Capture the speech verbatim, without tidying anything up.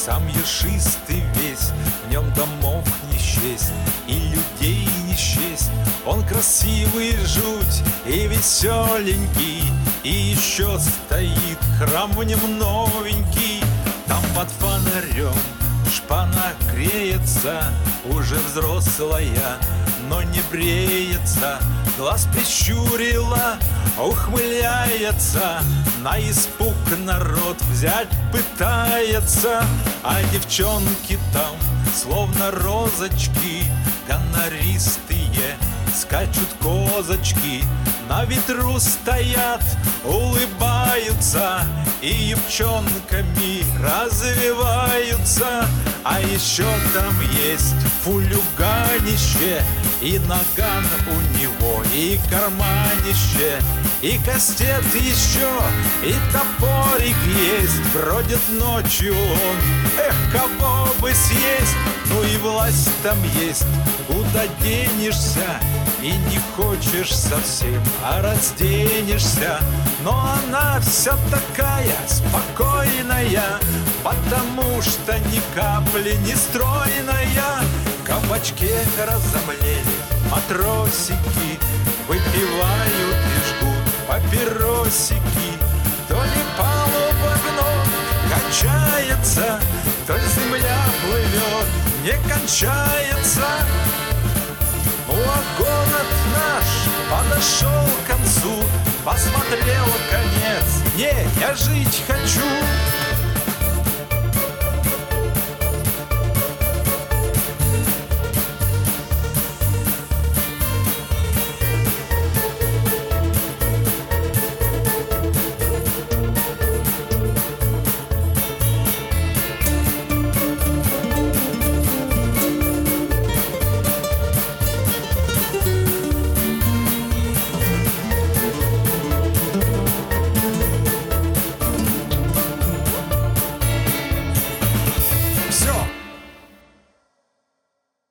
сам ершистый весь, в нем домов не счесть и людей не счесть. Он красивый жуть и веселенький, и еще стоит храм в нем новенький. Там под фонарем шпана греется, уже взрослая, но не бреется. Глаз прищурила, ухмыляется, на испуг народ взять пытается. А девчонки там, словно розочки, гонористые, скачут козочки. На ветру стоят, улыбаются и юбчонками развиваются. А еще там есть фулюганище, и наган у него, и карманище, и кастет еще, и топорик есть. Бродит ночью он, эх, кого бы съесть. Ну и власть там есть, куда денешься, и не хочешь совсем, а разденешься. Но она вся такая спокойная, потому что ни капли не стройная. В кабачке разомлели матросики, выпивают и жгут папиросики. То ли палуба гнот качается, то ли земля плывет, не кончается. Ну а город наш подошел к концу, посмотрел конец. Не, я жить хочу.